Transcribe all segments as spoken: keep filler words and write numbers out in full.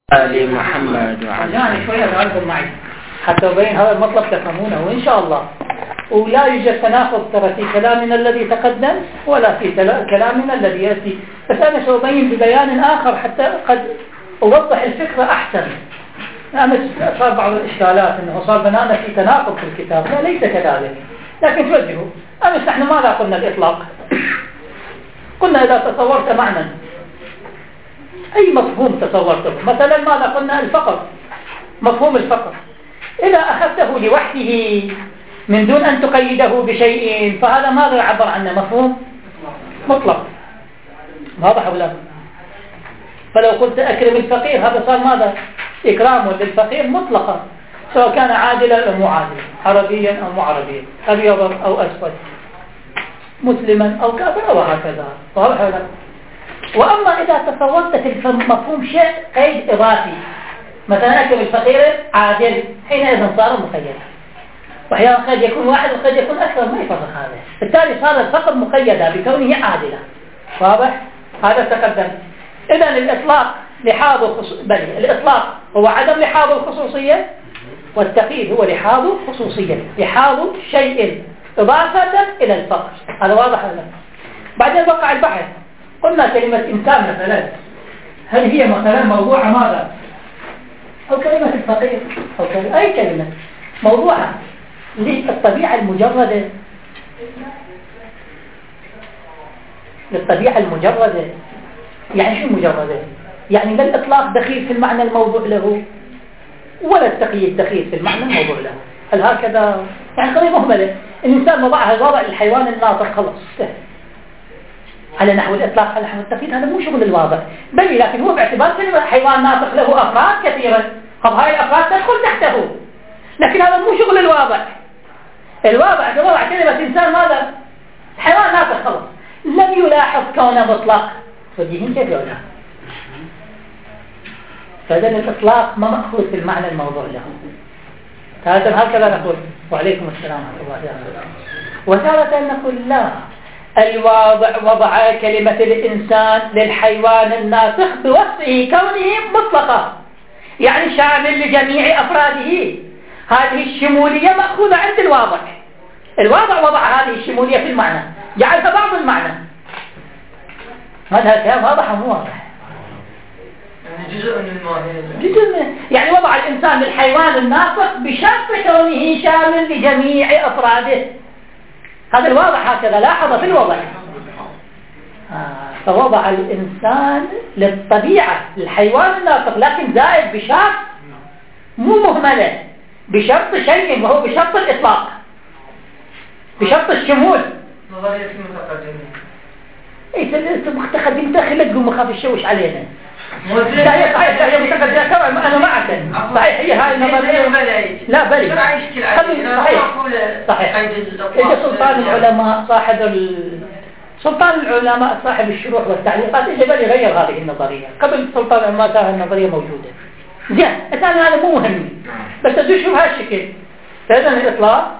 آل محمد وعلى يعني شوية تعالوا معي حتى أبين هذا المطلب تفهمونه وإن شاء الله. ولا يوجد تناقض ترى في كلامنا الذي تقدم ولا في كلامنا الذي يأتي، بس أنا سأبين ببيان آخر حتى قد أوضح الفكرة أحسن. أمس صار بعض الإشكالات أنه صار بنانا في تناقض في الكتاب، لا ليس كذلك، لكن توجهوا. أمس نحن ماذا قلنا الإطلاق؟ قلنا إذا تصورت معنى أي مفهوم تصورته، مثلا ماذا قلنا؟ الفقر، مفهوم الفقر إذا أخذته لوحده من دون أن تقيده بشيء فهذا ماذا يعبر عنه؟ مفهوم مطلق، واضح ولا؟ فلو قلت أكرم الفقير هذا صار ماذا؟ إكرام للفقير مطلقا، سواء كان عادلا أو معادلا، عربيا أو مو عربيا، أبيضا أو أسود، مسلما أو كافرا وهكذا، واضح ولا؟ وأما إذا تصورت في المفهوم شيء قيد إضافي، مثلا أكرم الفقير عادل، حينئذ صار مقيدا، وأحيانا قد يكون واحد وقد يكون أكثر، ما يفرق هذا، بالتالي صار الفقر مقيدا بكونه عادلا، واضح؟ هذا تقدم. إذن الإطلاق لحاظ الخصوص... بل الإطلاق هو عدم لحاظ الخصوصية، والتقييد هو لحاظ الخصوصية، لحاظ شيء إضافة إلى الفقر، هذا واضح ولا؟ بعدين وقع البحث، قلنا كلمة إنسان مثلا هل هي مثلا موضوع ماذا؟ أو كلمة الفقير أو كلمة أي كلمة موضوعها للطبيعة المجردة، للطبيعة المجردة. يعني شو مجردة؟ يعني لا الإطلاق دخيل في المعنى الموضوع له ولا التقييد دخيل في المعنى الموضوع له، هل هكذا؟ يعني قضية مهملة. الإنسان وضعها وضع الحيوان الناطق خلاص على نحو الإطلاق على نحو التقييد، هذا مو شغل الواضع، بل لكن هو باعتبار كلمة حيوان ناطق له أفراد كثيرة، طب هاي الأفراد تدخل تحته، لكن هذا مو شغل الواضع. الواضع كوضع كلمة إنسان ماذا؟ حيوان ناطق خلاص، لم يلاحظ كونه مطلق، فديهين كيف يلاحظ؟ فإذن الإطلاق ما مأخوذ في المعنى الموضوع له. تارة هكذا نقول وعليكم السلام ورحمة الله وبركاته. وتارة نقول لا، الواضع وضع كلمة الإنسان للحيوان الناطق بوصفه كونه مطلقة، يعني شامل لجميع أفراده. هذه الشمولية مأخوذة عند الواضع. الواضع وضع هذه الشمولية في المعنى، جعلها بعض المعنى. هذا كلام واضح مو واضح؟ يعني جزء من الماهية، جزء من يعني وضع الإنسان للحيوان الناطق بشرط كونه شامل لجميع أفراده. هذا الواضح هكذا لاحظ في الوضع. آه. فوضع الإنسان للطبيعة للحيوان الناطق، لكن زائد بشرط مو مهملة، بشرط شيء وهو بشرط الإطلاق، بشرط الشمول. نظرية المتقدمين. إيه المتقدمين داخل تقوم مخاف الشوش علينا. صحيح صحيح صحيح متقدمين طبعا أنا معك. صحيح هي هاي النظرية. لا بلي. صحيح صحيح. إذا سلطان العلماء صاحب ال... سلطان العلماء صاحب الشروح والتعليقات إجا بل يغير هذه النظرية. قبل سلطان العلماء كانت النظرية موجودة. زين الثاني هذا مو مهم، بس تدوش بهالشكل. فإذا الإطلاق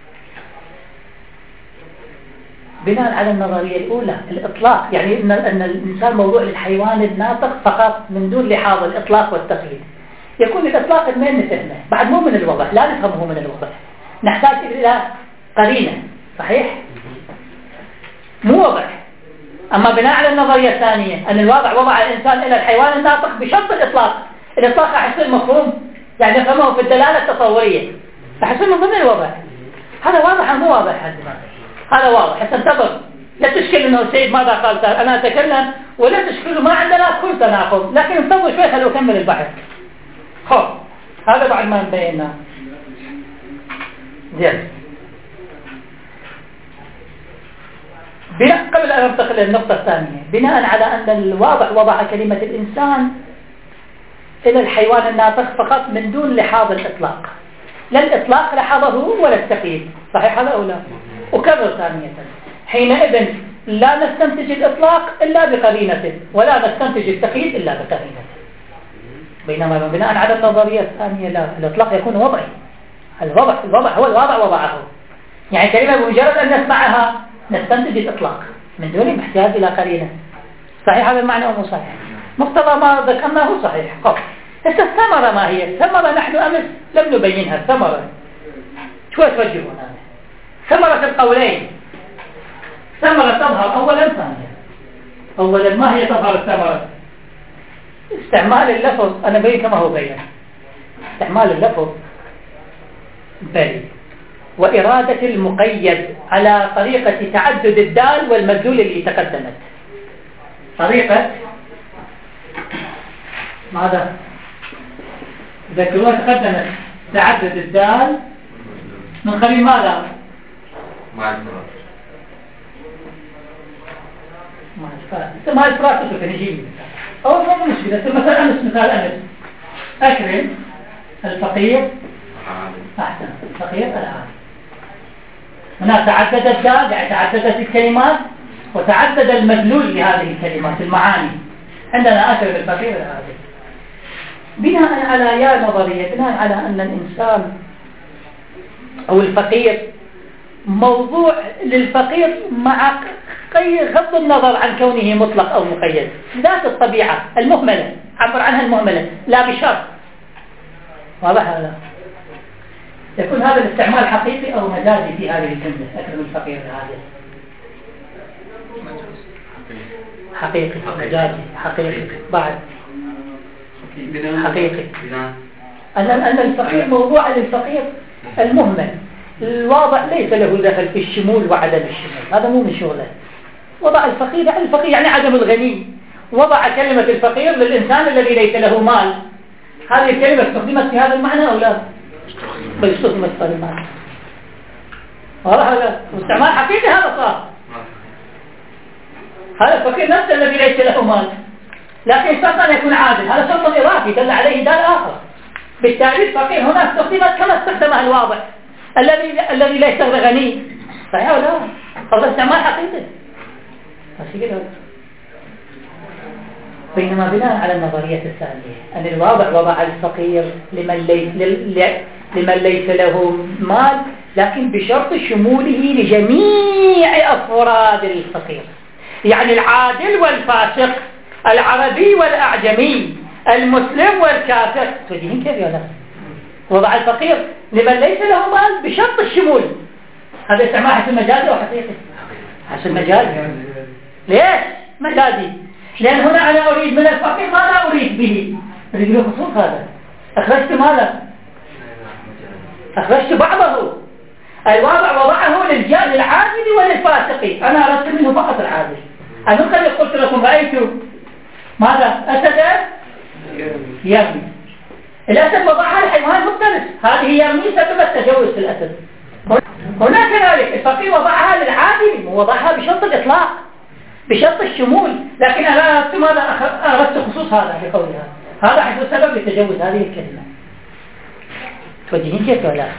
بناء على النظرية الأولى، الإطلاق يعني إن, أن الإنسان موضوع للحيوان الناطق فقط من دون لحاظ الإطلاق والتقييد، يكون الإطلاق المين نفهمه بعد مو من الوضع، لا نفهمه من الوضع، نحتاج إلى قرينة. صحيح؟ مو وضع. أما بناء على النظرية الثانية أن الوضع وضع الإنسان إلى الحيوان الناطق بشرط الإطلاق، الإطلاق راح يصير مفهوم يعني نفهمه في الدلالة التصورية، راح يصير من ضمن الوضع. هذا واضح أو مو واضح؟ هذا واضح. حتى انتظر لا تشكل انه السيد ماذا قال، انا اتكلم ولا تشكل ما عندنا كل تناقض، لكن انتظر شوي خلوا اكمل البحث. خب هذا بعد ما بينا زين. بناء قبل ان ننتقل للنقطه الثانيه، بناء على ان الواضع وضع كلمه الانسان الى الحيوان الناطق فقط من دون لحاظ الاطلاق، لا الاطلاق لحظه ولا التقييد. صحيح هذا او لا؟ وكرر ثانية، حينئذ لا نستنتج الإطلاق إلا بقرينة ولا نستنتج التقييد إلا بقرينة. بينما بناء على النظرية الثانية لا، الإطلاق يكون وضعي. الوضع الوضع هو الوضع وضعه، يعني كلمة بمجرد أن نسمعها نستنتج الإطلاق من دون احتياج إلى قرينة. صحيح هذا المعنى أو مو صحيح؟ مقتضى ما ذكرناه صحيح. قف. هسه الثمرة ما هي؟ الثمرة نحن أمس لم نبينها. الثمرة شو توجهون هذا؟ ثمرة القولين، ثمرة تظهر أولا ثانيا. أولا ما هي تظهر الثمرة؟ استعمال اللفظ. أنا بين كما هو بين استعمال اللفظ بل وإرادة المقيد على طريقة تعدد الدال والمدلول اللي تقدمت. طريقة ماذا؟ ذكروها تقدمت تعدد الدال من قبيل ماذا؟ مع الفراغ مع الفراغ مع الفراغ تشوف نجيب أول ما مشكلة. مثلا أمس مثال أمس أكرم الفقير أحسن الفقير العالم. هنا تعدد الدال يعني تعددت الكلمات وتعدد المدلول لهذه الكلمات المعاني. عندنا أكرم الفقير العالم بناء على يا نظرية بناء على أن الإنسان أو الفقير موضوع للفقير مع غض النظر عن كونه مطلق أو مقيد. ذات الطبيعة المهملة عبر عنها المهملة لا بشرط. واضح هذا؟ يكون هذا الاستعمال حقيقي أو مجازي في هذه الجملة أكرم الفقير العادل. حقيقي مجازي حقيقي بعد حقيقي أن أن الفقير موضوع للفقير المهمل الواضح ليس له دخل في الشمول وعدم الشمول. هذا مو من شغله. وضع الفقير يعني الفقير يعني عدم الغني. وضع كلمة الفقير للإنسان الذي ليس له مال. هذه الكلمة استخدمت في هذا المعنى أو لا؟ بل استخدمت في هذا المعنى. هذا استعمال حقيقي. هذا صار هذا الفقير نفسه الذي ليس له مال لكن شرط أن يكون عادل. هذا شرط إضافي دل عليه دال آخر. بالتالي الفقير هنا استخدمت كما استخدمها الواضح الذي الذي ليس غني. صحيح ولا لا؟ هذا استعمال حقيقي. بينما بناء على النظرية الثانية أن الواضع وضع الفقير لمن ليس لمن ليس له مال لكن بشرط شموله لجميع أفراد الفقير. يعني العادل والفاسق العربي والأعجمي المسلم والكافر. تجيهين كيف يا ناس؟ وضع الفقير لمن ليس له مال بشرط الشمول. هذا استعمال حسن مجازي أو حقيقي؟ حسن مجازي. ليش مجازي؟ لأن هنا أنا أريد من الفقير ما لا أريد به. أريد له خصوص. هذا أخرجت ماذا؟ أخرجت بعضه. الواضع وضعه للعادل وللفاسق. أنا أردت منه فقط العادل. أنا قد قلت لكم رأيت ماذا؟ أسد يرمي. الأسد وضعها الحيوان مفترس. هذه يرمي سبب التجوز في الأسد. هنا كذلك الفقير وضعها للعادل ووضعها بشرط الإطلاق بشرط الشمول. لكن أنا أردت ماذا؟ أردت خصوص هذا بقولها. هذا حيث سبب لتجوز هذه الكلمة. توجهين كيف ولا؟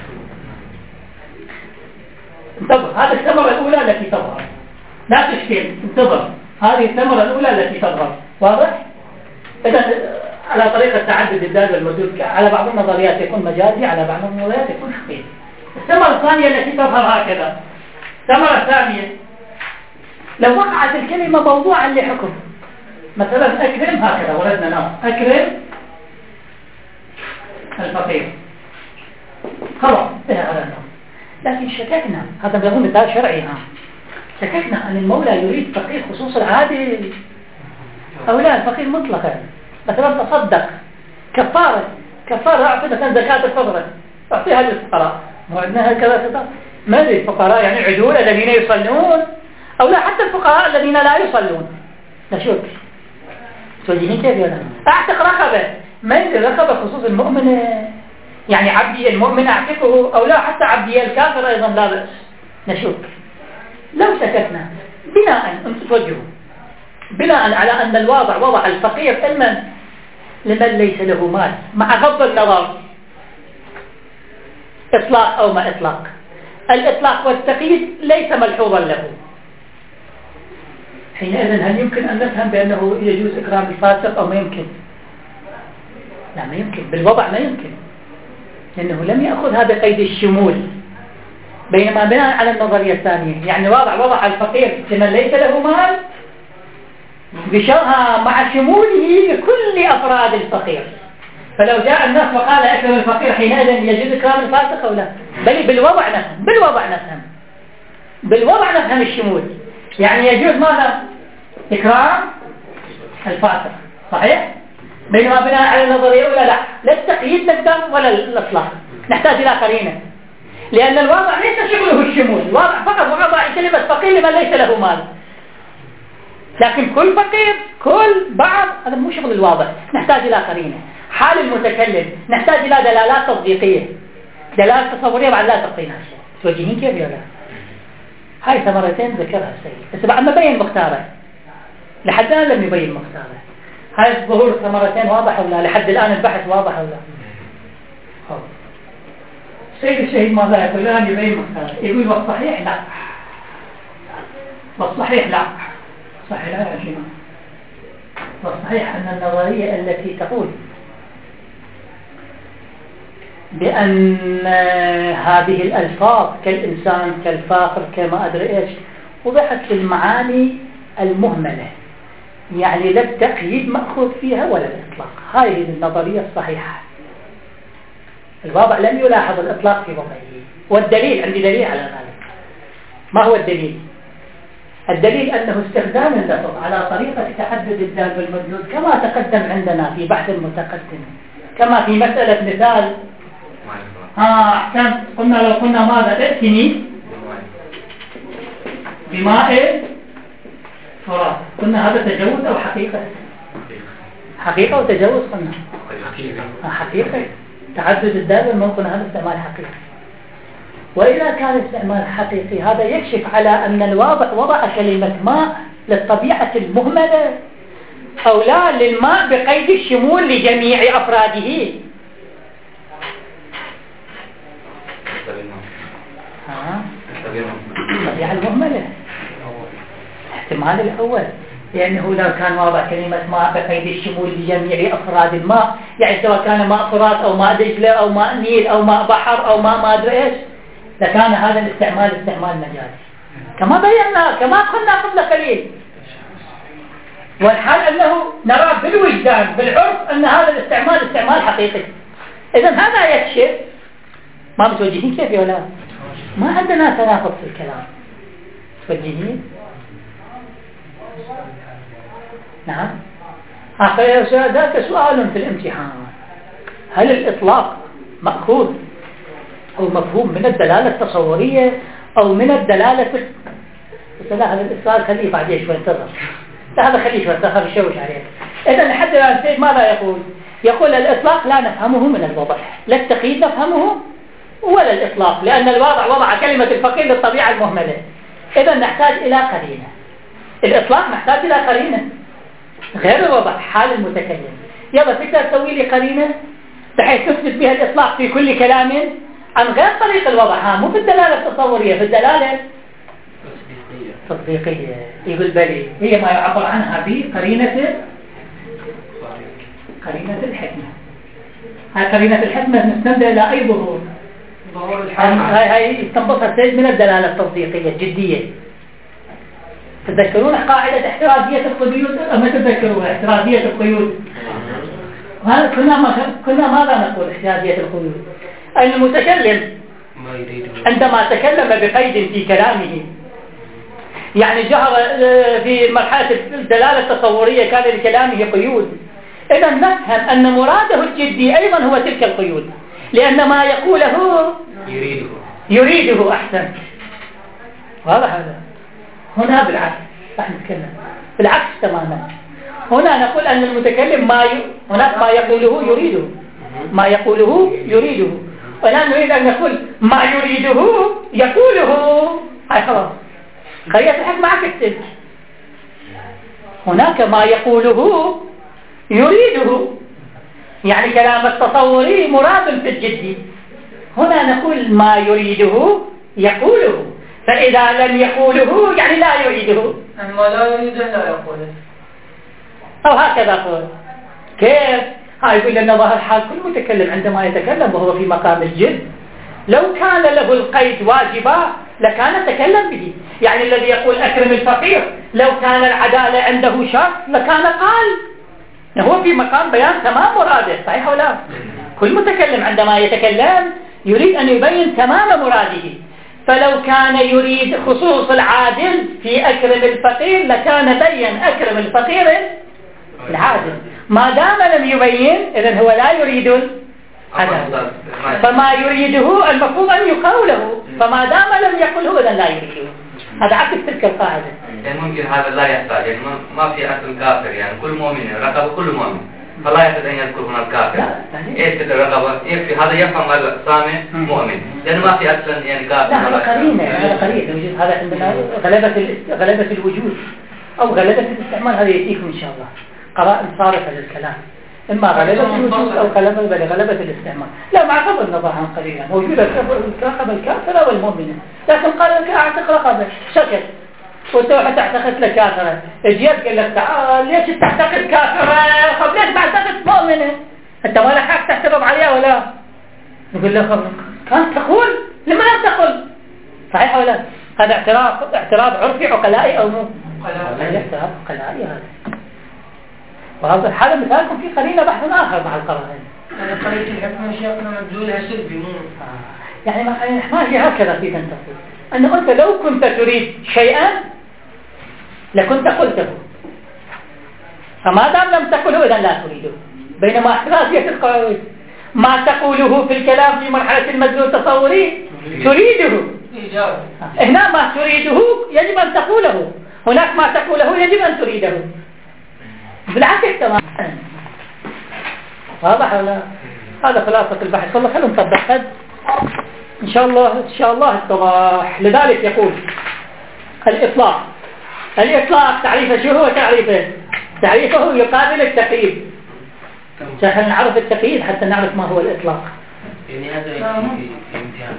انتظر. هذه الثمرة الأولى التي تظهر لا تشكل. انتظر. هذه الثمرة الأولى التي تظهر. واضح؟ إذا على طريقة تعدد الدال والمدلول على بعض النظريات يكون مجازي على بعض النظريات يكون حقيقي. الثمرة الثانية التي تظهر هكذا. الثمرة الثانية لو وقعت الكلمة موضوعا لحكم مثلا أكرم هكذا ولدنا نام أكرم الفقير خلاص انتهى على النوم. لكن شككنا هذا بيظن مثال شرعي. ها شككنا أن المولى يريد فقير خصوص العادل أو لا الفقير مطلقا. مثلا تصدق كفارة كفارة أعطي مثلا زكاة الفطرة أعطيها للفقراء. وعندنا هكذا خطاب. ما ادري الفقراء يعني عدول الذين يصلون أو لا حتى الفقراء الذين لا يصلون. لا شك توجهين كيف يا أعتق رقبة. ما يمكن رقبة خصوص المؤمن يعني عبدي المؤمن أعتقه أو لا حتى عبدي الكافر أيضا لا بأس. نشك لو سكتنا بناء أنت توجهوا بناء على أن الواضع وضع الفقير إما لمن ليس له مال مع غض النظر إطلاق أو ما إطلاق. الإطلاق والتقييد ليس ملحوظا له. حينئذ هل يمكن أن نفهم بأنه يجوز إكرام الفاسق أو ما يمكن؟ لا ما يمكن. بالوضع ما يمكن لأنه لم يأخذ هذا قيد الشمول. بينما بناء على النظرية الثانية يعني وضع وضع الفقير لمن ليس له مال بشرها مع شموله لكل أفراد الفقير. فلو جاء الناس وقال أكرم الفقير حينئذ يجوز إكرام الفاسق أو لا؟ بل بالوضع نفهم بالوضع نفهم بالوضع نفهم الشمول. يعني يجوز ماذا؟ إكرام الفاسق، صحيح؟ بينما بناء على النظرية ولا لا؟ لا التقييد نقدم ولا الإطلاق، نحتاج إلى قرينة، لأن الواضع ليس شغله الشمول، الواضع فقط وضع كلمة فقير لمن ليس له مال، لكن كل فقير كل بعض هذا مو شغل الواضع، نحتاج إلى قرينة. حال المتكلم نحتاج إلى دلالات تطبيقية، دلالات تصورية بعد لا تعطينا شيء. توجهين كيف يا لا؟ هاي ثمرتين ذكرها السيد، بس بعد ما بين مختاره، لحد الآن لم يبين مختاره. هاي ظهور الثمرتين واضح ولا لحد الآن البحث واضح ولا؟ السيد الشهيد ماذا يقول؟ الآن يبين مختاره، يقول والصحيح لا، والصحيح لا، صحيح لا يا جماعة. والصحيح أن النظرية التي تقول بأن هذه الألفاظ كالإنسان كالفاقر كما أدري إيش وضحت في المعاني المهملة، يعني لا التقييد مأخوذ فيها ولا الإطلاق، هذه النظرية الصحيحة. الواضع لم يلاحظ الإطلاق في وضعه، والدليل عندي دليل على ذلك. ما هو الدليل؟ الدليل أنه استخدام اللفظ على طريقة تعدد الدال بالمدلول كما تقدم عندنا في بحث المتقدم، كما في مسألة مثال آه أحسن، قلنا لو قلنا ماذا ائتني بماء فرات، قلنا هذا تجوز أو حقيقة؟ حقيقة وتجوز قلنا آه حقيقة، تعدد الدال بالمدلول هذا استعمال حقيقي. وإذا كان استعمال حقيقي هذا يكشف على أن الواضع وضع كلمة ماء للطبيعة المهملة أو لا للماء بقيد الشمول لجميع أفراده. ها؟ الطبيعة المهملة الاحتمال الأول، لأنه لو كان واضع كلمة ماء بقيد الشمول لجميع أفراد الماء، يعني سواء كان ماء فرات أو ماء دجلة أو ماء نيل أو ماء بحر أو ماء ما أدري إيش، لكان هذا الاستعمال استعمال مجازي كما بينا كما قلنا قبل قليل. والحال أنه نرى بالوجدان بالعرف أن هذا الاستعمال استعمال حقيقي. إذن هذا يكشف ما متوجهين كيف يا ولا؟ ما عندنا تناقض في الكلام، متوجهين؟ نعم. آخر ذاك سؤال في الامتحان، هل الإطلاق مأخوذ أو مفهوم من الدلالة التصورية أو من الدلالة بس لا هذا الإسرائيل خليه بعدين شوي انتظر، لا هذا خليه شوي انتظر يشوش عليه. إذن لحد الآن السيد ماذا يقول؟ يقول الإطلاق لا نفهمه من الوضع، لا التقييد نفهمه ولا الإطلاق، لأن الواضع وضع كلمة الفقير للطبيعة المهملة. إذن نحتاج إلى قرينة، الإطلاق نحتاج إلى قرينة غير الوضع حال المتكلم. يلا تقدر تسوي لي قرينة بحيث تثبت بها الإطلاق في كل كلام عن غير طريق الوضع، ها مو في الدلالة التصورية، في الدلالة تطبيقية. يقول بلي هي ما يعبر عنها بقرينة قرينة الحكمة. هاي قرينة الحكمة مستندة إلى أي ظهور؟ ظهور الحكمة. هاي هاي يستنبطها السيد من الدلالة التصديقية الجدية. تذكرون قاعدة احترازية القيود أو ما تذكرون احترازية القيود؟ كنا ما كنا ماذا نقول احترازية القيود؟ أن المتكلم عندما تكلم بقيد في كلامه، يعني جهر في مرحلة الدلالة التصورية كان لكلامه قيود، إذا نفهم أن مراده الجدي أيضا هو تلك القيود، لأن ما يقوله يريده يريده أحسن. واضح هذا؟ هنا بالعكس راح نتكلم بالعكس تماما. هنا نقول أن المتكلم ما ي... هناك ما يقوله يريده، ما يقوله يريده، والآن نريد أن نقول ما يريده يقوله. هاي خلاص قرية الحكمة عكس. هناك ما يقوله يريده، يعني كلام التصوري مراد في الجدي. هنا نقول ما يريده يقوله، فإذا لم يقوله يعني لا يريده، ما لا يريده لا يقوله، أو هكذا قول. كيف؟ هاي يقول لنا ظاهر حال كل متكلم عندما يتكلم وهو في مقام الجد لو كان له القيد واجبا لكان تكلم به. يعني الذي يقول أكرم الفقير لو كان العدالة عنده شرط لكان قال هو في مقام بيان تمام مراده، صحيح ولا لا؟ كل متكلم عندما يتكلم يريد أن يبين تمام مراده. فلو كان يريد خصوص العادل في أكرم الفقير لكان بين أكرم الفقير العادل. ما دام لم يبين إذن هو لا يريد العدل، فما يريده المفروض أن يقال له، فما دام لم يقله إذن لا يريده. هذا عكس تلك القاعدة. يعني ممكن هذا لا يحتاج، يعني ما في أصل كافر، يعني كل مؤمن رقبة كل مؤمن، فلا يحتاج أن يذكر هنا الكافر. إيش كده الرقبة؟ يكفي هذا يفهم السامع مؤمن، لأنه ما في أصلا يعني كافر. لا هذا قرينة، هذا قرينة. هذا عندنا غلبة غلبة الوجود أو غلبة الاستعمال، هذا يأتيكم إن شاء الله قرائن صارفة للكلام، إما غلبة الوجود أو غلبة غلبة الاستعمال. لا مع قبل نظرها قليلا موجودة الرقبة الكافرة والمؤمنة، لكن قال لك أعتق رقبة شكل وتروح تعتقد لك كافرة، اجيت قال لك تعال ليش تعتقد كافرة؟ خب ليش تعتقد مؤمنة؟ أنت ما لك حق تعترض عليها ولا؟ يقول له خب كانت تقول لما لا تقول، صحيح ولا؟ هذا اعتراض اعتراض عرفي عقلائي أو مو؟ هذا اعتراض عقلائي هذا. وهذا الحالة مثالكم في قرينة بحث آخر مع القرائن. أنا قريت الحكمة شيخنا مبذولها سلبي مو آه. يعني ما هي هكذا في تنتقل أنه أنت لو كنت تريد شيئا لكنت قلته، فما دام لم تقله إذن لا تريده. بينما احترازية القرائن ما تقوله في الكلام في مرحلة المدلول التصوري تريده، هنا ما تريده يجب أن تقوله، هناك ما تقوله يجب أن تريده، بالعكس تماما. واضح ولا؟ هذا خلاصة البحث. والله خلوا نطبق هذا إن شاء الله إن شاء الله اتضح. لذلك يقول الإطلاق. الإطلاق تعريفه شو هو تعريفه؟ تعريفه يقابل التقييد. عشان نعرف التقييد حتى نعرف ما هو الإطلاق. يعني هذا في امتحان.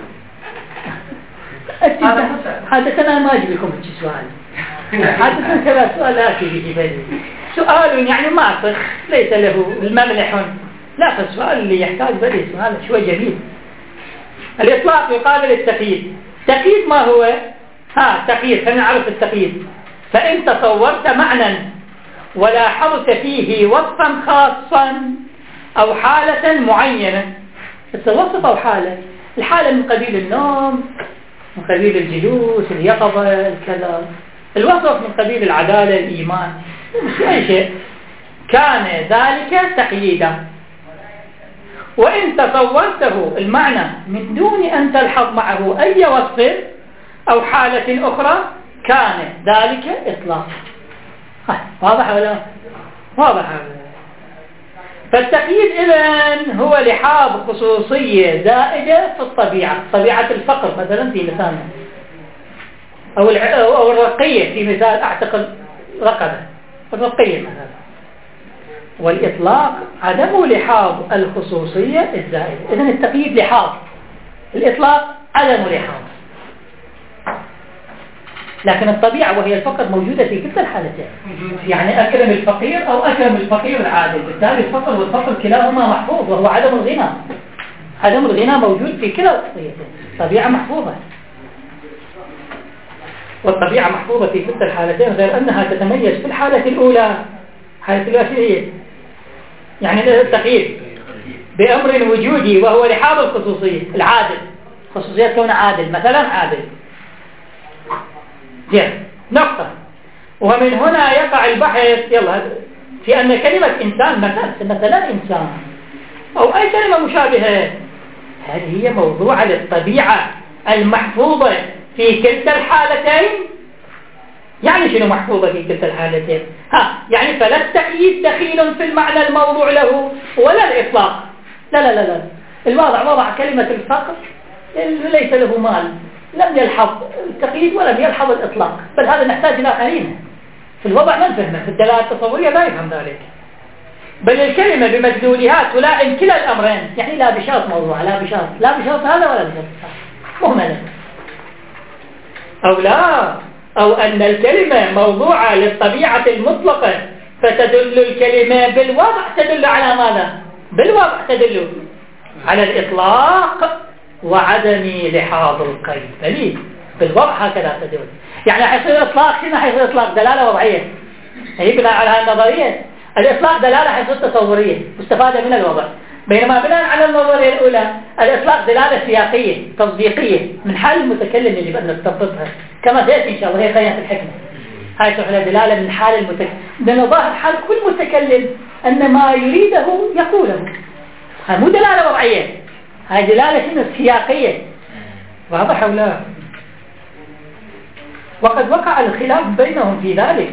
هذا أنا ما أجيب لكم هذا السؤال. هذا كذا سؤال آتي في بالي. سؤال يعني معطخ ليس له المملح، لا فالسؤال اللي يحتاج بدي سؤال شوي جميل. الإطلاق يقابل التقييد. تقييد ما هو؟ ها تقييد، خلينا نعرف التقييد. فإن تصورت معنى ولاحظت فيه وصفا خاصا أو حالة معينة. الوصف أو حالة، الحالة من قبيل النوم، من قبيل الجلوس، اليقظة، الكلام. الوصف من قبيل العدالة، الإيمان، مش أي شيء. كان ذلك تقييدا. وإن تصورته المعنى من دون أن تلحظ معه أي وصف أو حالة أخرى كان ذلك إطلاق. واضح ولا؟ واضح. فالتقييد إذن هو لحاظ خصوصية زائدة في الطبيعة، طبيعة الفقر مثلا في مثالنا، أو أو الرقية في مثال أعتقد رقبة الرقية مثلا. والإطلاق عدم لحاظ الخصوصية الزائدة. إذن التقييد لحاظ، الإطلاق عدم لحاظ. لكن الطبيعة وهي الفقر موجودة في كل الحالتين، يعني أكرم الفقير أو أكرم الفقير العادل، بالتالي الفقر والفقر كلاهما محفوظ، وهو عدم الغنى. عدم الغنى موجود في كلا الطبيعتين، طبيعة محفوظة. والطبيعة محفوظة في كل الحالتين، غير أنها تتميز في الحالة الأولى، حالة الواسعية، يعني التقييد بأمر وجودي وهو لحاظ الخصوصية العادل، خصوصية كون عادل مثلا عادل. زين نقطة. ومن هنا يقع البحث يلا في أن كلمة إنسان مثلا مثلا إنسان أو أي كلمة مشابهة هذه هي موضوع للطبيعة المحفوظة في كلتا الحالتين. يعني شنو محفوظة في كلتا الحالتين؟ ها يعني فلا التقييد دخيل في المعنى الموضوع له ولا الإطلاق. لا لا لا لا الواضع وضع كلمة الفقر ليس له مال، لم يلحظ التقييد ولم يلحظ الإطلاق، بل هذا نحتاج إلى قرينة في الوضع ما نفهمه، في الدلالة التصورية لا يفهم ذلك. بل الكلمة بمدلولها تلائم كلا الأمرين، يعني لا بشرط موضوع لا بشرط لا بشرط هذا ولا بشرط مهملة. أو لا أو أن الكلمة موضوعة للطبيعة المطلقة فتدل الكلمة بالوضع تدل على ماذا؟ بالوضع تدل على الإطلاق وعدم لحاظ القيد. دليل بالوضع هكذا تدل. يعني حيصير إطلاق شنو حيصير إطلاق؟ دلالة وضعية. هي بناء على هذه النظرية الإطلاق دلالة حيث تصورية مستفادة من الوضع، بينما بناء على النظرية الأولى الإطلاق دلالة سياقية تصديقية من حال المتكلم اللي بدنا نستنبطها كما سيأتي إن شاء الله. هي خيانة الحكمة، هاي تحلى دلالة من حال المتكلم، لأنه ظاهر حال كل متكلم أن ما يريده يقوله، هاي مو دلالة وضعية، هاي دلالة سياقية. واضح أو لا؟ وقد وقع الخلاف بينهم في ذلك.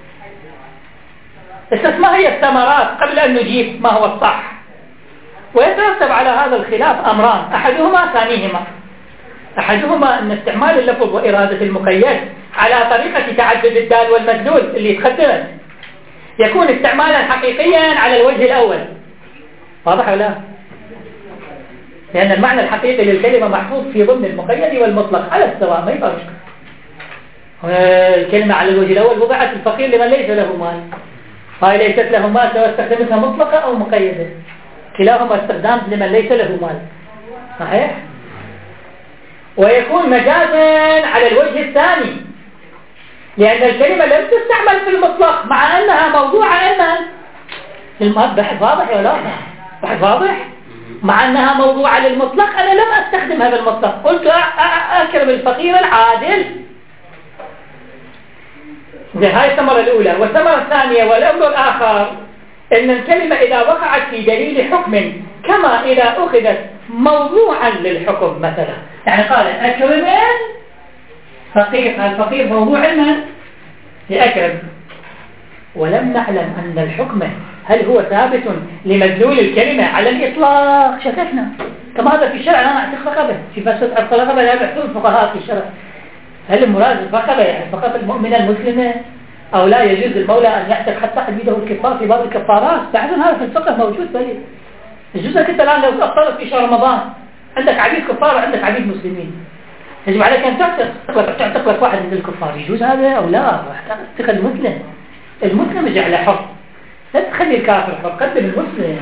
اساس ما هي الثمرات قبل أن نجيب ما هو الصح، ويترتب على هذا الخلاف أمران، أحدهما ثانيهما. أحدهما أن استعمال اللفظ وإرادة المقيد على طريقة تعدد الدال والمدلول اللي تقدمت يكون استعمالا حقيقيا على الوجه الأول. واضح ولا لا؟ لأن المعنى الحقيقي للكلمة محفوظ في ضمن المقيد والمطلق على السواء، ما يفرق. الكلمة على الوجه الأول وضعت الفقير لمن ليس له مال، هاي ليست له مال سواء استخدمتها مطلقة أو مقيدة، كلاهما استخدام لمن ليس له مال. صحيح؟ ويكون مجازا على الوجه الثاني، لأن الكلمة لم تستعمل في المطلق مع أنها موضوعة أنها بحث واضح ولا لا؟ بحث واضح؟ مع أنها موضوعة للمطلق أنا لم أستخدمها بالمطلق، قلت أكرم الفقير العادل. هاي الثمرة الأولى. والثمرة الثانية والأمر الآخر أن الكلمة إذا وقعت في دليل حكم كما إذا أخذت موضوعا للحكم مثلا، يعني قال أكرم فقير، الفقير موضوع من لأكرم، ولم نعلم أن الحكم هل هو ثابت لمدلول الكلمة على الإطلاق. شككنا كما هذا في الشرع، أنا أعتق رقبة في فسد عتق رقبة لا يحصل الفقهاء في الشرع، هل المراد الرقبة يعني فقط المؤمنة المسلمة أو لا يجوز المولى أن يعتق حتى عبيده الكفار في بعض الكفارات؟ تعرفون هذا في الفقه موجود بلي. يجوز لك أنت الآن لو أفطرت في شهر رمضان عندك عبيد كفار وعندك عبيد مسلمين، يجب عليك أن تعتق تعتق لك واحد من الكفار، يجوز هذا أو لا؟ تعتق المسلم، المسلم يجعله حر، لا تخلي الكافر حر، قدم المسلم.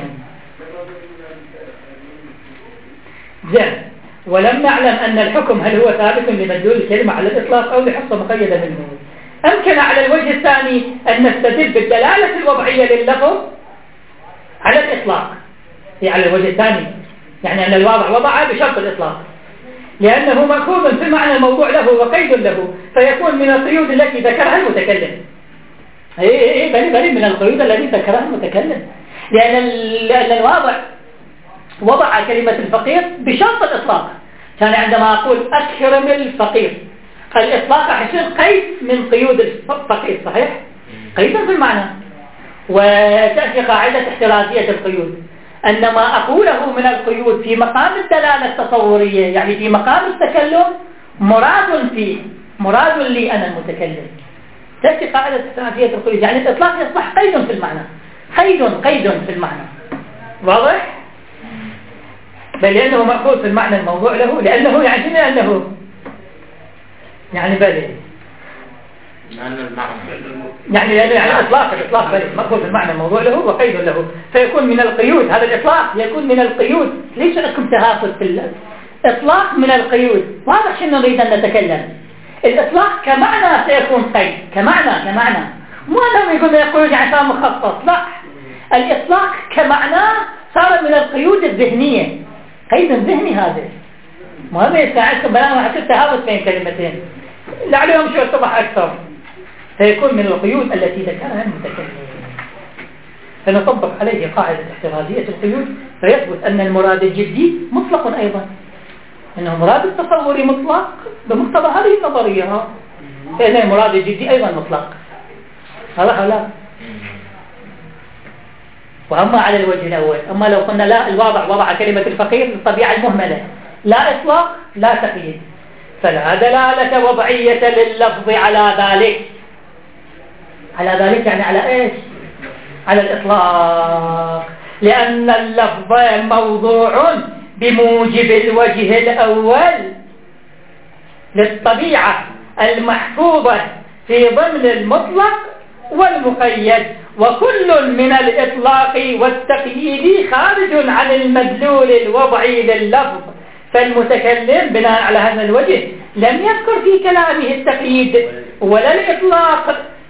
زين. ولم نعلم أن الحكم هل هو ثابت لمدلول الكلمة على الإطلاق أو لحصة مقيدة منه. أمكن على الوجه الثاني أن نستدل بالدلالة الوضعية لللفظ على الإطلاق، هي على الوجه الثاني، يعني أن الواضع وضع بشرط الإطلاق، لأنه مأخوذ في معنى الموضوع له وقيد له، فيكون من القيود التي ذكرها المتكلم. اي اي بني بني من القيود التي ذكرها المتكلم، لأن لأن الواضع وضع كلمة الفقير بشرط الإطلاق. كان عندما أقول أكرم الفقير، الإطلاق حيصير قيد من قيود الفقير، صحيح؟ قيدا في المعنى. وتأتي قاعدة احترازية القيود، أن ما أقوله من القيود في مقام الدلالة التصورية، يعني في مقام التكلم، مراد فيه، مراد لي أنا المتكلم. تأتي قاعدة احترازية القيود، يعني الإطلاق يصبح قيد في المعنى، قيد قيد في المعنى. واضح؟ بل لأنه مأخوذ في المعنى الموضوع له، لأنه يعني أنه يعني بل يعني يعني يعني إطلاق الإطلاق بل مأخوذ في المعنى الموضوع له وقيد له، فيكون من القيود. هذا الإطلاق يكون من القيود، ليس لكم تهافت في الإطلاق من القيود. واضح شنو نريد أن نتكلم. الإطلاق كمعنى سيكون قيد، كمعنى كمعنى مو أنهم يقولون يقولون يعني صار مخصص، لا، الإطلاق كمعنى صار من القيود الذهنية، قيد ذهني. هذا ما هذا يساعدكم بلا ما حكيت تهاوت بين كلمتين لعلهم شو يصبح أكثر، فيكون من القيود التي ذكرها المتكلم. فنطبق عليه قاعدة احترازية القيود، فيثبت أن المراد الجدي مطلق أيضا، أنه مراد التصور مطلق بمقتضى هذه النظرية، فإن المراد الجدي أيضا مطلق. هذا لا. وأما على الوجه الأول، أما لو قلنا لا، الواضع وضع كلمة الفقير للطبيعة المهملة، لا إطلاق لا تقييد، فلا دلالة وضعية لللفظ على ذلك. على ذلك يعني على إيش؟ على الإطلاق، لأن اللفظ موضوع بموجب الوجه الأول للطبيعة المحفوظة في ضمن المطلق والمقيد، وكل من الإطلاق والتقييد خارج عن المدلول الوضعي لللفظ. فالمتكلم بناء على هذا الوجه لم يذكر في كلامه التقييد ولا الإطلاق،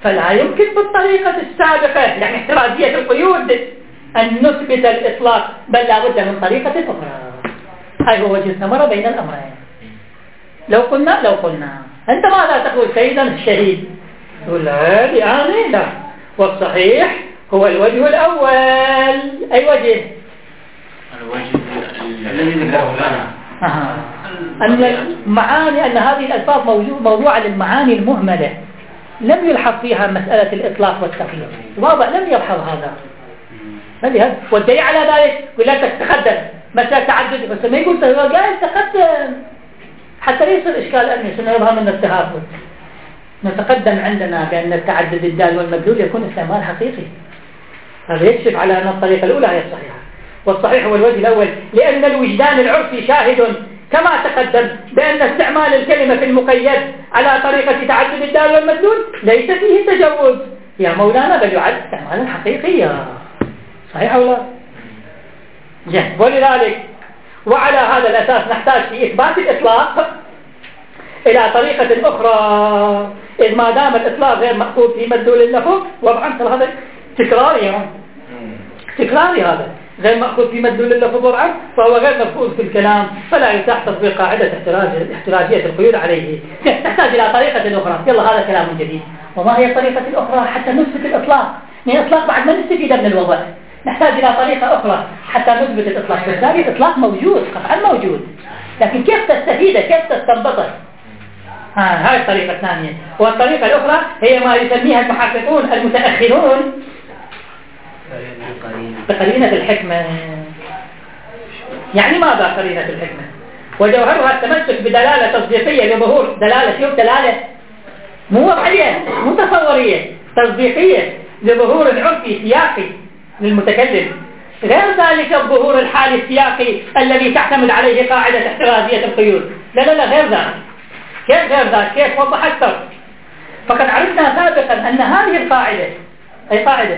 فلا يمكن بالطريقة السابقة يعني احترازية القيود أن نثبت الإطلاق، بل لا بد من طريقة أخرى. هاي هو وجه الثمرة بين الأمرين. لو قلنا لو قلنا أنت ماذا تقول سيدا الشهيد؟ تقول لا يعني لا، والصحيح هو الوجه الأول. أي وجه؟ الوجه الذي ذكره لنا آه. أن المعاني أن هذه الألفاظ موضوعة للمعاني المهملة، لم يلحظ فيها مسألة الإطلاق والتقييد، واضح لم يلحظ هذا. والدليل على ذلك يقول لك تقدم مسألة تعدد، بس ما يقول قال تقدم حتى ليس الإشكال أن سنظهر من التهافت. نتقدم عندنا بأن التعدد الدال والمدلول يكون استعمال حقيقي، هذا يكشف على أن الطريقة الأولى هي الصحيحة. والصحيح هو الوجه الأول، لأن الوجدان العرفي شاهد كما تقدم بأن استعمال الكلمة في المقيد على طريقة تعدد الدال والمدلول ليس فيه تجوز يا مولانا، بل يعد استعمالا حقيقيا. صحيح أو لا؟ جه. ولذلك وعلى هذا الأساس نحتاج في إثبات الإطلاق إلى طريقة أخرى، إذ ما دام الإطلاق غير مأخوذ في مدلول اللفظ، وضعا هذا تكراري يعني. تكراري هذا غير مأخوذ في مدلول اللفظ وضعا، فهو غير مفهوم في الكلام، فلا يتاح تطبيق قاعدة احتراجية القيود عليه. نحتاج إلى طريقة أخرى. يلا هذا كلام جديد. وما هي الطريقة الأخرى حتى نثبت الإطلاق؟ من الإطلاق بعد ما نستفيد من الوضع، نحتاج إلى طريقة أخرى حتى نثبت الإطلاق. بالتالي الإطلاق موجود قطعا موجود، لكن كيف تستفيده؟ كيف تستنبطه؟ ها هاي الطريقة الثانية. والطريقة الأخرى هي ما يسميها المحققون المتأخرون بقرينة الحكمة. يعني ماذا قرينة الحكمة؟ وجوهرها التمسك بدلالة تصديقية لظهور دلالة شوف دلالة مو وضعية مو تصورية، تصديقية لظهور عرفي سياقي للمتكلم، غير ذلك الظهور الحالي السياقي الذي تعتمد عليه قاعدة احترازية القيود. لا لا لا غير ذلك. كيف غير ذلك؟ كيف وضح أكثر؟ فقد عرفنا سابقا أن هذه القاعدة أي قاعدة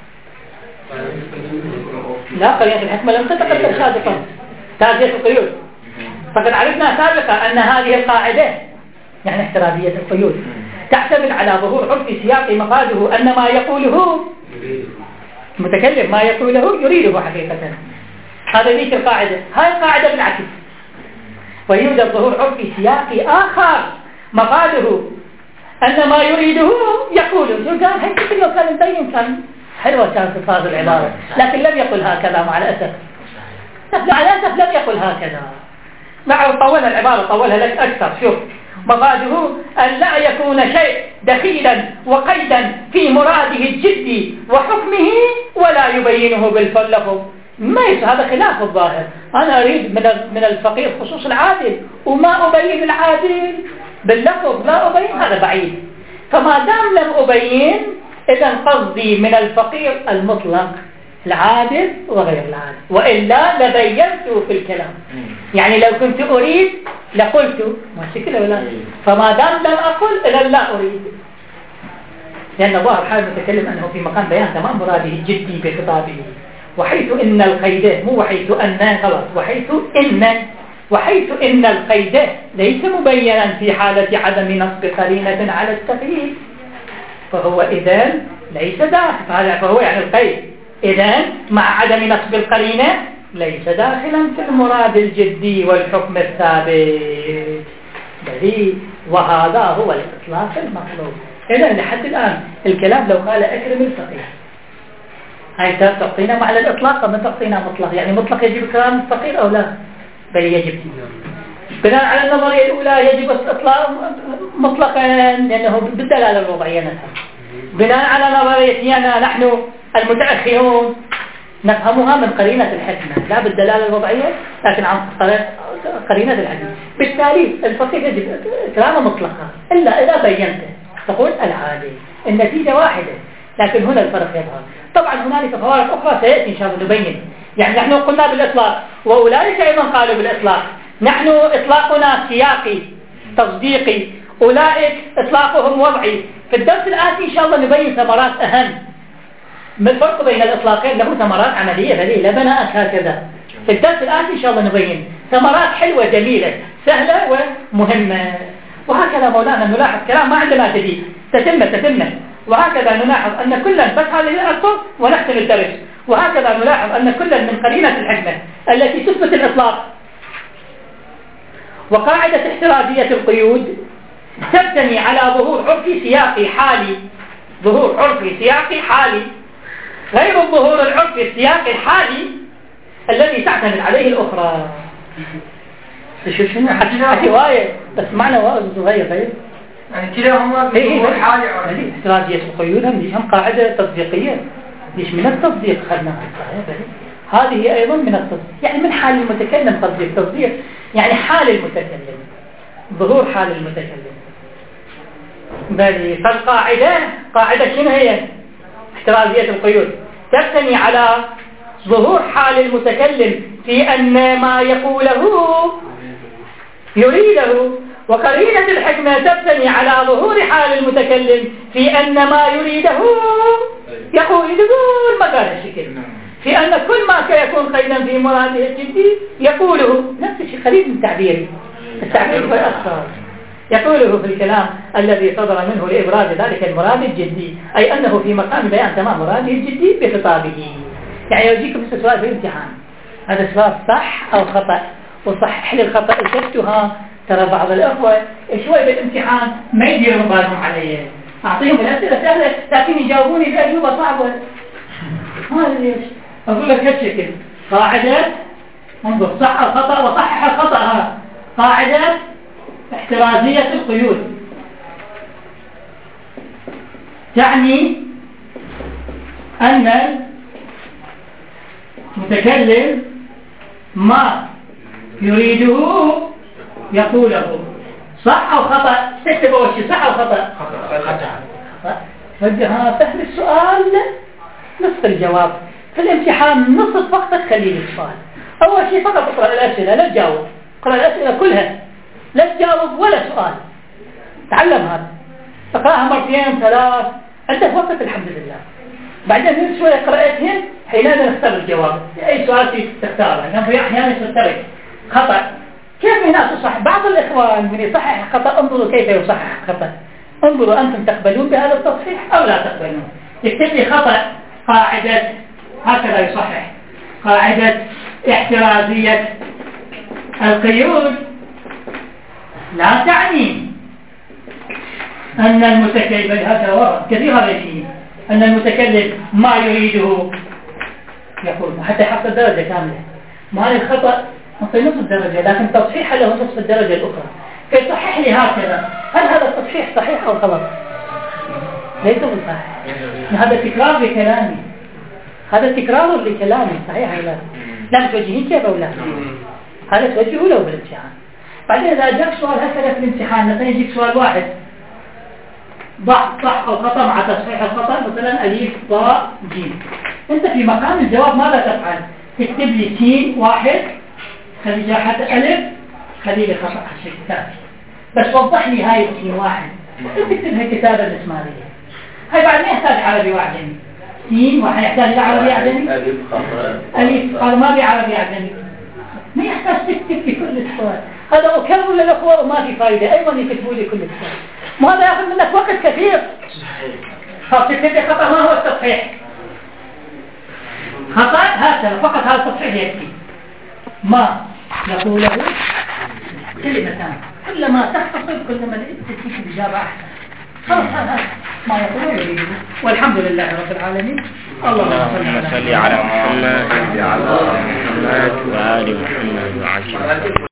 لا قرينة الحكمة لم تتقدم سابقا تازية القيود. فقد عرفنا سابقا أن هذه القاعدة يعني احترازية القيود تعتمد على ظهور عرفي سياقي مفاده أن ما يقوله المتكلم ما يقوله يريده حقيقة. هذا ذيك القاعدة. هاي القاعدة بالعكس، ويوجد ظهور عرفي سياقي آخر مفاده أن ما يريده يقوله. شو قال؟ هيك لو كان مبين كان حلوة كانت هذه العبارة، لكن لم يقل هكذا مع الأسف. مع الأسف لم يقل هكذا. نعم طولها العبارة، طولها لك أكثر. شوف مفاده أن لا يكون شيء دخيلا وقيدا في مراده الجدي وحكمه ولا يبينه باللفظ. ما هذا خلاف الظاهر. أنا أريد من من الفقيه خصوص العادل وما أبين العادل باللفظ، لا أبين، هذا بعيد. فما دام لم أبين إذا قصدي من الفقير المطلق العادل وغير العادل، وإلا لبينته في الكلام. يعني لو كنت أريد لقلت ما شكله ولا. فما دام لم أقل إذا لا أريد، لأن الله حال متكلم أنه في مقام بيان تمام مراده الجدي بخطابه. وحيث إن القيد مو وحيث أن غلط، وحيث إن وحيث إن القيد ليس مبينا في حالة عدم نصب قرينة على التقييد، فهو إذن ليس داخل. فهو يعني القيد إذن مع عدم نصب القرينة ليس داخلا في المراد الجدي والحكم الثابت دليل. وهذا هو الإطلاق المطلوب. إذن لحد الآن الكلام لو قال أكرم الفقيه، هاي تعطينا معنى الإطلاق وما تعطينا مطلق. يعني مطلق يجب كلام الفقير أو لا؟ بل يجب. بناء على النظرية الأولى يجب الإطلاق مطلقا لأنه بالدلالة الوضعية نفسها. بناء على نظريتنا نحن المتأخرون نفهمها من قرينة الحكمة لا بالدلالة الوضعية، لكن عن قرينة الحكمة. بالتالي الفقيه يجب كلامه مطلقا إلا إذا بينته تقول العادي. النتيجة واحدة، لكن هنا الفرق يظهر. طبعا هنالك فوارق أخرى سيأتي إن شاء الله نبين. يعني نحن قلنا بالإطلاق وأولئك أيضا قالوا بالإطلاق. نحن إطلاقنا سياقي تصديقي، أولئك إطلاقهم وضعي. في الدرس الآتي إن شاء الله نبين ثمرات أهم. ما الفرق بين الإطلاقين؟ له ثمرات عملية فليه لا بناء هكذا. في الدرس الآتي إن شاء الله نبين ثمرات حلوة جميلة سهلة ومهمة. وهكذا مولانا نلاحظ كلام ما عندنا جديد، تتمة تتمة وهكذا نلاحظ أن كلا فتح هذه الألفاظ ونختم الدرس. وهكذا نلاحظ أن كلا من قرينة الحكمة التي تثبت الإطلاق وقاعدة احترازية القيود تبتني على ظهور عرفي سياقي حالي، ظهور عرفي سياقي حالي غير الظهور العرفي السياقي الحالي الذي تعتمد عليه الأخرى. شو شنو حكي وايد بس معنى وايد صغير غير يعني كلاهما ظهور حالي عرفي. احترازية القيود هم هم قاعدة تطبيقية، ليش من التصديق خلنا هذه أيضا من التصديق، يعني من حال المتكلم تصديق تصديق يعني حال المتكلم، ظهور حال المتكلم. بل فالقاعدة قاعدة شنو هي؟ احترازية القيود تبتني على ظهور حال المتكلم في أن ما يقوله يريده، وقرينة الحكمة تبتني على ظهور حال المتكلم في أن ما يريده يقول يقول مكان الشكل، في أن كل ما سيكون قيدا في مراده الجدي يقوله نفس الشيء قريب من تعبيره، التعبير هو الأكثر يقوله في الكلام الذي صدر منه لإبراز ذلك المراد الجدي، أي أنه في مقام بيان تمام مراده الجدي بخطابه. يعني يجيكم سؤال في الامتحان، هذا سؤال صح أو خطأ، وصحح لي الخطأ شفتها. ترى بعض الأخوة شوي بالامتحان ما يديرون بالهم عليه، أعطيهم الأسئلة سهلة لكن يجاوبوني بأجوبة صعبة. هذا ليش؟ أقول لك هالشكل قاعدة انظر صح الخطأ وصحح الخطأ. ها قاعدة احترازية القيود تعني أن المتكلم ما يريده يقوله. صح أو خطأ؟ تكتب أول شيء صح أو خطأ؟ خطأ. فجأة فهم السؤال نصف الجواب، في الامتحان نصف وقتك خليه السؤال. أول شيء فقط اقرأ الأسئلة لا تجاوب، اقرأ الأسئلة كلها لا تجاوب ولا سؤال، تعلم هذا، اقرأها مرتين ثلاث عندك وقت الحمد لله. بعدين من شوية قرأتهم حينئذ نختار الجواب أي سؤال تختاره، لأنه في أحيانا تترك خطأ. كيف هنا تصح؟ بعض الإخوان من يصحح خطأ انظروا كيف يصحح خطأ، انظروا أنتم تقبلون بهذا التصحيح أو لا تقبلون. يكتب لي خطأ قاعدة هكذا يصحح قاعدة احترازية القيود لا تعني أن المتكلم هذا ورد كثير هذا الشيء أن المتكلم ما يريده يقول حتى يحصل درجة كاملة. ما هذا الخطأ نعطي نصف الدرجة لكن تصحيح له نصف الدرجة الأخرى. كي صحح لي هكذا هل هذا التصحيح صحيح أو غلط؟ ليس بالصحيح، هذا تكرار لكلامي، هذا تكرار لكلامي صحيح ولا لا؟ لا توجهين كيف أو لا؟ هذا توجهه له بالامتحان. بعدين إذا جاك سؤال هكذا في الامتحان مثلا يجيك سؤال واحد ضع صح أو خطأ مع تصحيح الخطأ مثلا أليف ضاء جيم، أنت في مقام الجواب ماذا تفعل؟ تكتب لي سين واحد خلي جاء حتى ألف خلي لي خطأ هالشيء كافي، بس وضح لي هاي سين واحد تكتبها كتابة الإسماعيلية. هاي بعد ما يحتاج عربي وعجمي، سين واحد يحتاج إلى عربي عجمي، ألف قال ما بي عربي عجمي، ما يحتاج تكتب في كل السؤال. هذا أكرر للأخوة وما في فائدة أيضا يكتبوا لي كل السؤال، ما هذا يأخذ منك وقت كثير. خلاص تكتب لي خطأ ما هو التصحيح؟ خطأ هكذا فقط هذا التصحيح يكفي. ما يقوله كلمتان كلما تختصر كلما تكتب الإجابة أحسن. خلاص هذا ما يقوله والحمد لله رب العالمين. اللهم صل على محمد وعلى آل محمد وآل محمد وعلى